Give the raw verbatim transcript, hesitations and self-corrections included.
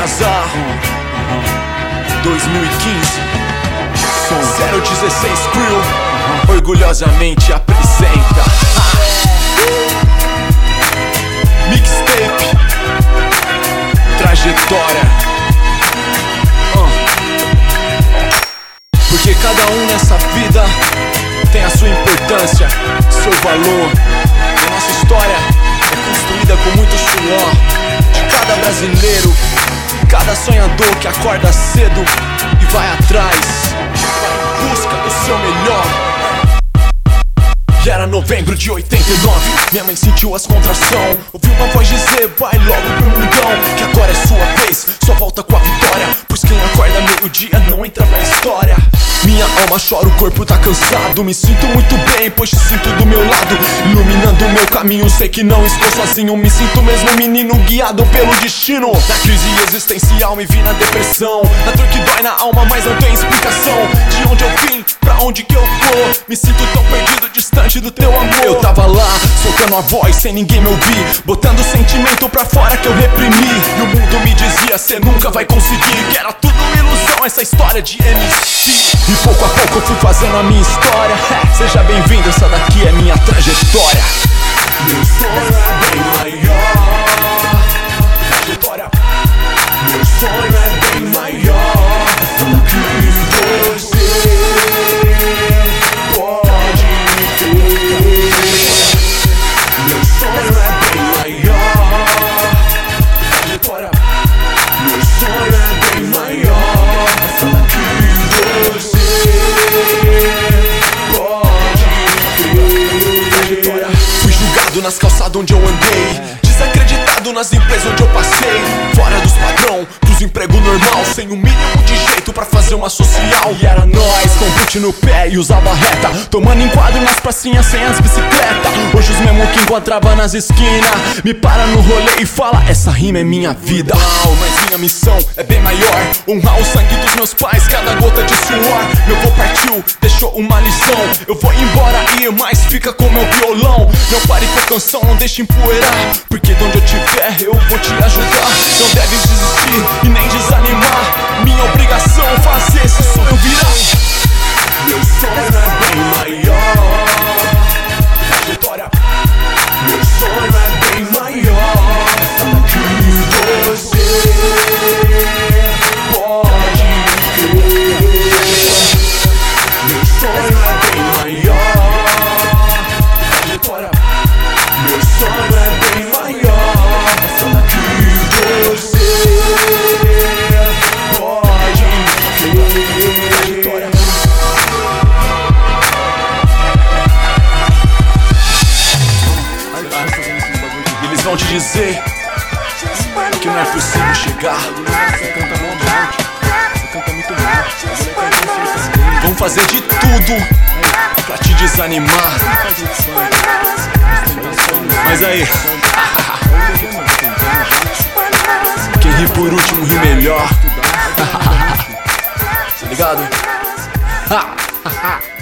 Casa dois mil e quinze, zero dezesseis Crew orgulhosamente apresenta Mixtape Trajetória. uh. Porque cada um nessa vida tem a sua importância, seu valor. E a nossa história é construída com muito suor de cada brasileiro, cada sonhador que acorda cedo e vai atrás, vai em busca do seu melhor. E era novembro de oitenta e nove, minha mãe sentiu as contração. Ouviu uma voz dizer, vai logo pro mundão, que agora é sua vez, só volta com a vitória. Pois quem acorda meio-dia não entra na história. Minha alma chora, o corpo tá cansado. Me sinto muito bem, pois te sinto do meu lado, iluminando o meu caminho, sei que não estou sozinho. Me sinto mesmo um menino guiado pelo destino. Na crise existencial me vi na depressão, na dor que dói na alma, mas não tem explicação. De onde eu vim, pra onde que eu tô, me sinto tão perdido, distante do teu amor. Eu tava lá, soltando a voz sem ninguém me ouvir, botando sentimento pra fora que eu reprimi. E o mundo me dizia, cê nunca vai conseguir, que era tudo ilusão, essa história de M C. E pouco a pouco eu fui fazendo a minha história. é, Seja bem-vindo, essa daqui é minha trajetória. Meu sonho é bem maior. Trajetória. Meu sonho é bem maior do que você pode ter. Meu sonho é bem maior. Trajetória. Meu sonho é bem maior do que você pode ter. Fui julgado nas calçadas onde eu andei, desacreditado nas empresas onde eu passei, fora dos padrão, dos empregos normal, sem o mínimo de jeito pra fazer uma social. E era nós, com boot no pé e usava reta, tomando enquadro nas pracinhas sem as bicicletas. Hoje os mesmo que encontrava nas esquinas me para no rolê e fala, essa rima é minha vida. Uau, mas minha missão é bem maior, honrar o sangue dos meus pais, cada gota de suor. Meu vô partiu, deixou uma lição, eu vou embora ir, mas fica com meu violão. Não pare com a canção, não deixe empoeirar, porque de onde eu tiver eu vou te ajudar. Não deve desistir e nem desanimar, minha obrigação é fazer esse sonho virar. Meu sonho é bem maior. Trajetória. Meu sonho é bem maior do que você pode crer. Meu sonho é bem maior. Trajetória. Meu sonho é bem maior do que você pode crer. Trajetória. Eles vão te dizer que não é possível chegar. Você canta muito alto, você canta muito bem. Vão fazer de tudo pra te desanimar, mas aí, quem ri por último ri melhor. Tá ligado?